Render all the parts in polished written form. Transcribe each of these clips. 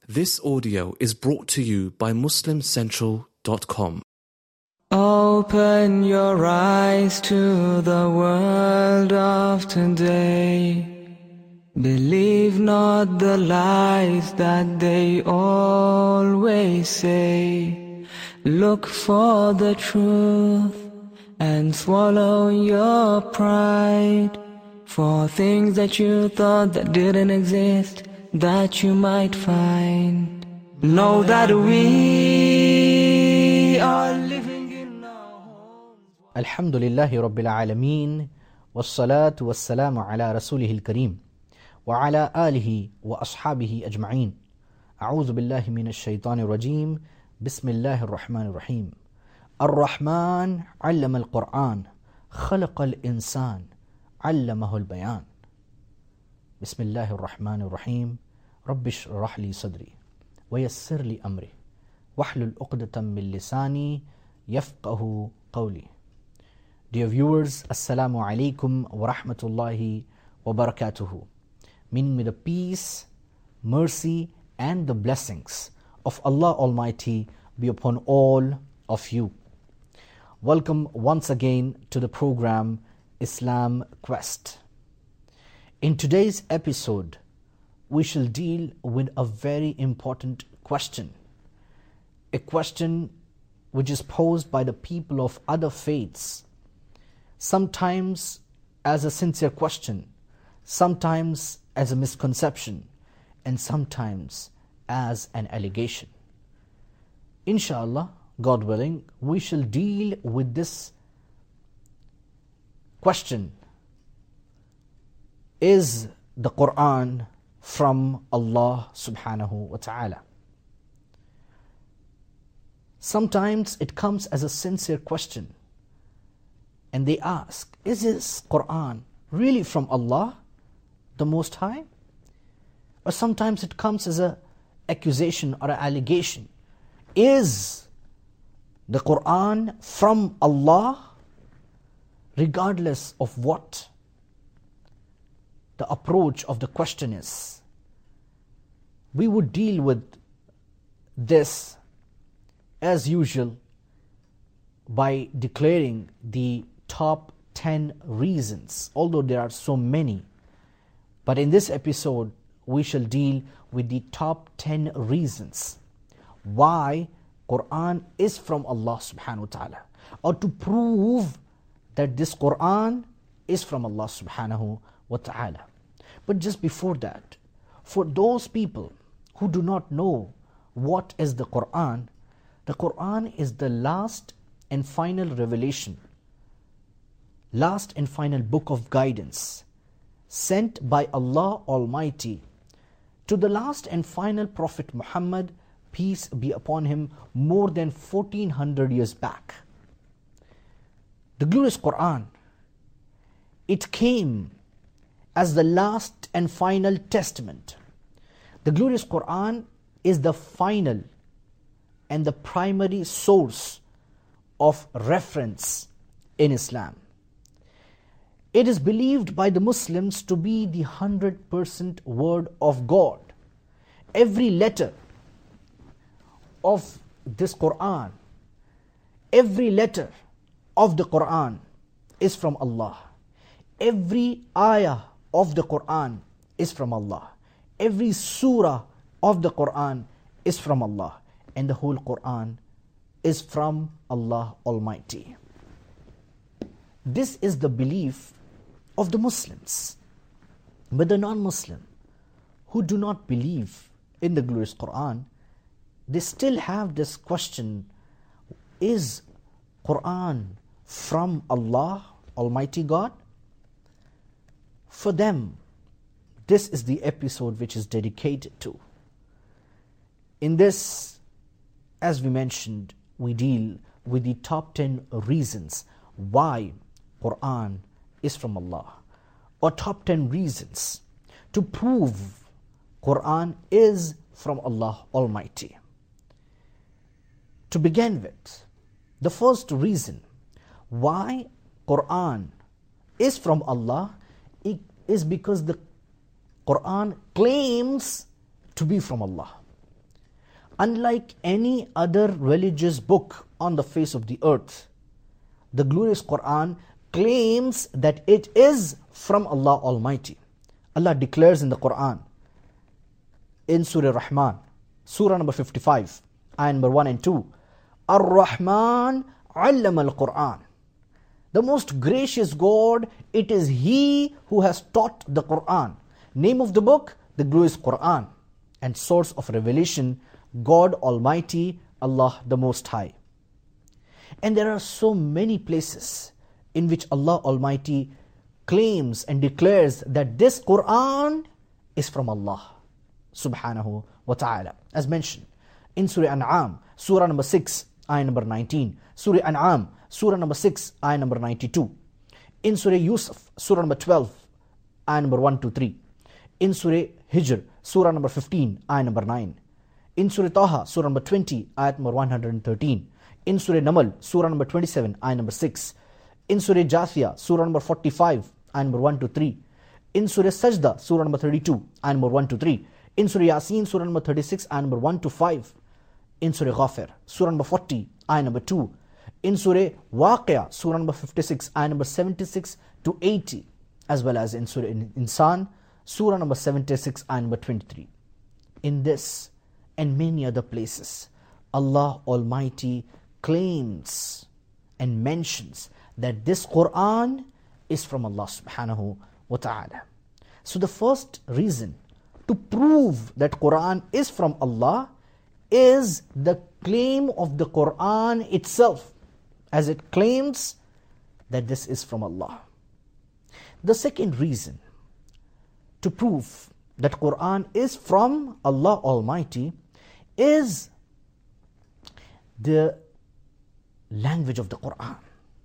This audio is brought to you by MuslimCentral.com. Open your eyes to the world of today. Believe not the lies that they always say. Look for the truth and swallow your pride. For things that you thought that didn't exist, that you might find. Know that we are living in our homes. Alhamdulillahi Rabbil Alameen, wassalatu wassalamu ala rasulihil kareem, wa ala alihi wa ashabihi ajma'een. A'udhu billahi minash shaitanir rajeem, bismillahir rahmanir rahim. Ar-Rahman 'allama al-Qur'an, khalaqa al-insan, 'allamahu al-bayan. Bismillahir rahmanir rahim. Rabbi shrah li sadri wa yassir li amri wahlul 'uqdatam min lisani yafqahu qawli. Dear viewers, Assalamu alaikum wa rahmatullahi wa barakatuhu. Meaning, may the peace, mercy and the blessings of Allah Almighty be upon all of you. Welcome once again to the program Islam Quest. In today's episode, we shall deal with a very important question. A question which is posed by the people of other faiths, sometimes as a sincere question, sometimes as a misconception, and sometimes as an allegation. Inshallah, God willing, we shall deal with this question. Is the Quran from Allah subhanahu wa ta'ala? Sometimes it comes as a sincere question, and they ask, is this Quran really from Allah, the Most High? Or sometimes it comes as an accusation or an allegation. Is the Quran from Allah? Regardless of what the approach of the question is, we would deal with this as usual by declaring the top 10 reasons, although there are so many. But in this episode, we shall deal with the top 10 reasons why Quran is from Allah subhanahu wa ta'ala, or to prove that this Quran is from Allah subhanahu wa ta'ala. But just before that, for those people who do not know what is the Quran is the last and final revelation, last and final book of guidance sent by Allah Almighty to the last and final Prophet Muhammad, peace be upon him, more than 1400 years back. The glorious Quran, it came as the last and final testament. The glorious Quran is the final and the primary source of reference in Islam. It is believed by the Muslims to be the 100% word of God. Every letter of this Quran, every letter of the Quran is from Allah. Every ayah of the Quran is from Allah. Every surah of the Quran is from Allah. And the whole Quran is from Allah Almighty. This is the belief of the Muslims. But the non-Muslim who do not believe in the glorious Quran, they still have this question, is Quran from Allah Almighty God? For them, this is the episode which is dedicated to. In this, as we mentioned, we deal with the top 10 reasons why Quran is from Allah, or top 10 reasons to prove Quran is from Allah Almighty. To begin with, the first reason why Quran is from Allah is because the Quran claims to be from Allah. Unlike any other religious book on the face of the earth, the glorious Quran claims that it is from Allah Almighty. Allah declares in the Quran, in Surah Rahman, Surah number 55, ayah number 1 and 2, Ar-Rahman allama al-Quran. The most gracious God, it is He who has taught the Quran. Name of the book, the glorious Quran. And source of revelation, God Almighty, Allah the Most High. And there are so many places in which Allah Almighty claims and declares that this Quran is from Allah subhanahu wa ta'ala. As mentioned in Surah An'am, Surah number 6, ayah number 19. Surah An'am, Surah number 6, ayah number 92. In Surah Yusuf, Surah number 12, ayah number 1 to 3. In Surah Hijr, Surah number 15, ayah number 9. In Surah Taha, Surah number 20, ayah number 113. In Surah Namal, Surah number 27, ayah number 6. In Surah Jathiyah, Surah number 45, ayah number 1 to 3. In Surah Sajda, Surah number 32, ayah number 1 to 3. In Surah Yasin, Surah number 36, ayah number 1 to 5. In Surah Ghafir, Surah number 40, ayah number 2. In Surah Waqia, Surah number 56, ayah number 76 to 80. As well as in Surah Insan, Surah number 76, ayah number 23. In this and many other places, Allah Almighty claims and mentions that this Quran is from Allah subhanahu wa ta'ala. So the first reason to prove that Quran is from Allah is the claim of the Quran itself, as it claims that this is from Allah. The second reason to prove that Quran is from Allah Almighty is the language of the Quran.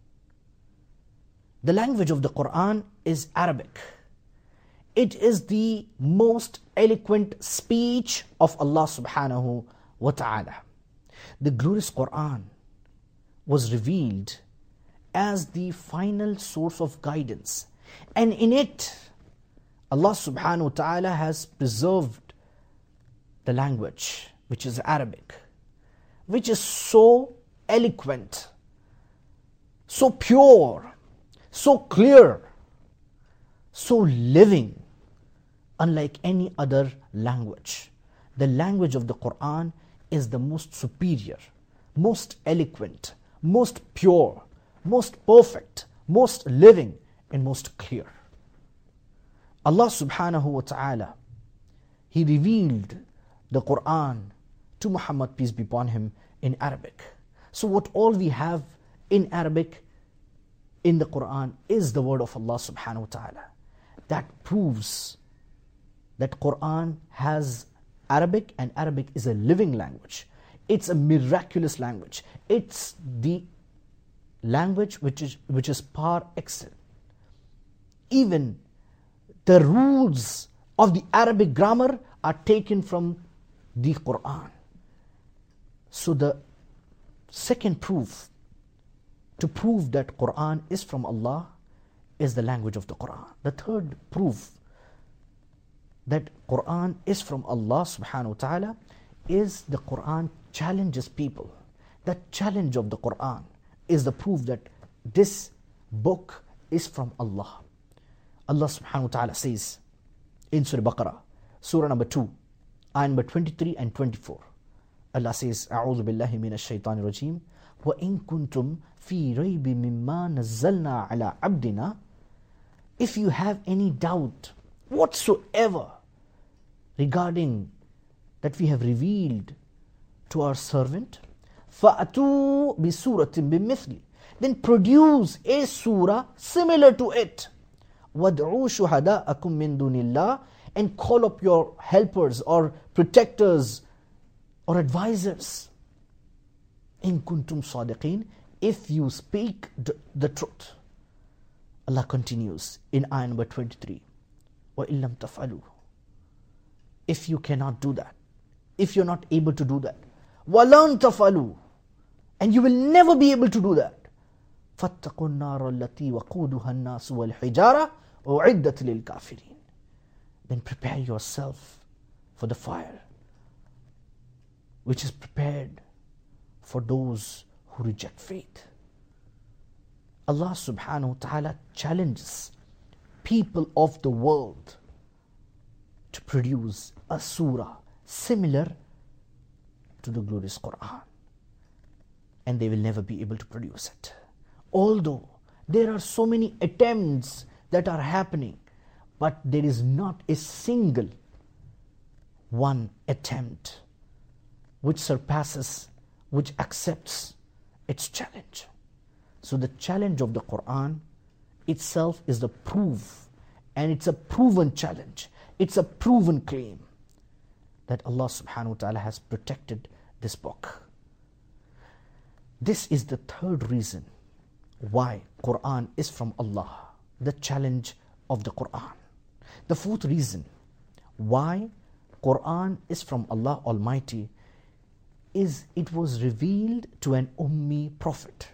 The language of the Quran is Arabic. It is the most eloquent speech of Allah subhanahu wa ta'ala. The glorious Quran was revealed as the final source of guidance. And in it, Allah subhanahu wa ta'ala has preserved the language, which is Arabic, which is so eloquent, so pure, so clear, so living, unlike any other language. The language of the Quran is the most superior, most eloquent, most pure, most perfect, most living, and most clear. Allah subhanahu wa ta'ala, He revealed the Quran to Muhammad, peace be upon him, in Arabic. So what all we have in Arabic in the Quran is the word of Allah subhanahu wa ta'ala. That proves that Quran has Arabic, and Arabic is a living language. It's a miraculous language. It's the language which is par excellence. Even the rules of the Arabic grammar are taken from the Quran. So the second proof to prove that Quran is from Allah is the language of the Quran. The third proof that Quran is from Allah subhanahu wa ta'ala is the Quran challenges people. That challenge of the Quran is the proof that this book is from Allah. Allah subhanahu wa ta'ala says in Surah Baqarah, Surah number 2, ayah number 23 and 24. Allah says, أعوذ بالله من الشيطان الرجيم وإن كنتم في ريب مما نزلنا على عبدنا. If you have any doubt whatsoever regarding that we have revealed to our servant, فَأْتُوا بِسُورَةٍ بِمِثْلِ, then produce a surah similar to it. وَادْعُوا شُهَدَاءَكُم مِّن دُونِ اللَّهِ, and call up your helpers or protectors or advisors. إِن كُنتُمْ صَادِقِينَ, if you speak the truth. Allah continues in ayah number 23. وَإِن لَمْ تَفْعَلُوا, if you cannot do that, if you're not able to do that, وَلَن تَفْعَلُوا, and you will never be able to do that, فَاتَّقُوا النَّارَ الَّتِي وَقُودُهَا النَّاسُ وَالْحِجَارَةُ أُعِدَّتْ لِلْكَافِرِينَ. Then prepare yourself for the fire, which is prepared for those who reject faith. Allah subhanahu wa ta'ala challenges people of the world to produce a surah similar to the glorious Quran. And they will never be able to produce it. Although there are so many attempts that are happening, but there is not a single one attempt which surpasses, which accepts its challenge. So the challenge of the Quran itself is the proof, and it's a proven challenge. It's a proven claim that Allah subhanahu wa ta'ala has protected this book. This is the third reason why Quran is from Allah, the challenge of the Quran. The fourth reason why Quran is from Allah Almighty is it was revealed to an Ummi prophet.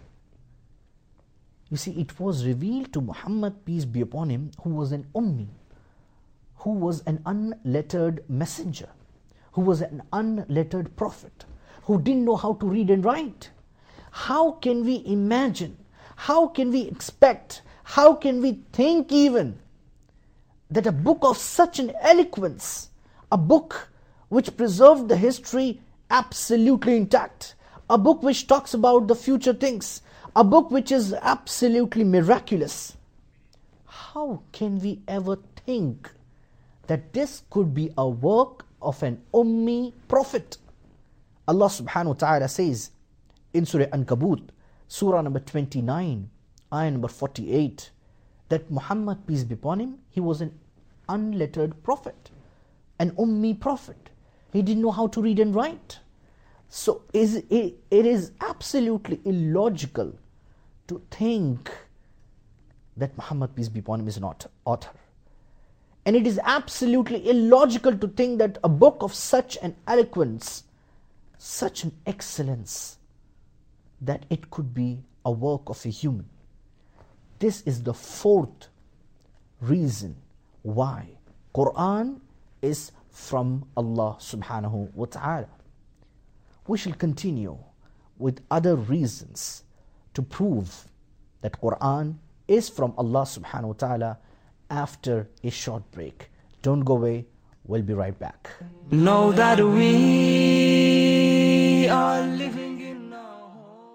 You see, it was revealed to Muhammad, peace be upon him, who was an Ummi, who was an unlettered messenger, who was an unlettered prophet, who didn't know how to read and write. How can we imagine, how can we expect, how can we think even that a book of such an eloquence, a book which preserved the history absolutely intact, a book which talks about the future things, a book which is absolutely miraculous, how can we ever think that this could be a work of an Ummi prophet? Allah subhanahu wa ta'ala says in Surah Ankabut, Surah number 29, ayah number 48, that Muhammad, peace be upon him, he was an unlettered prophet, an Ummi prophet. He didn't know how to read and write. So it is absolutely illogical to think that Muhammad, peace be upon him, is not author. And it is absolutely illogical to think that a book of such an eloquence, such an excellence, that it could be a work of a human. This is the fourth reason why Quran is from Allah subhanahu wa ta'ala. We shall continue with other reasons to prove that Quran is from Allah subhanahu wa ta'ala after a short break. Don't go away, we'll be right back. Know that we are living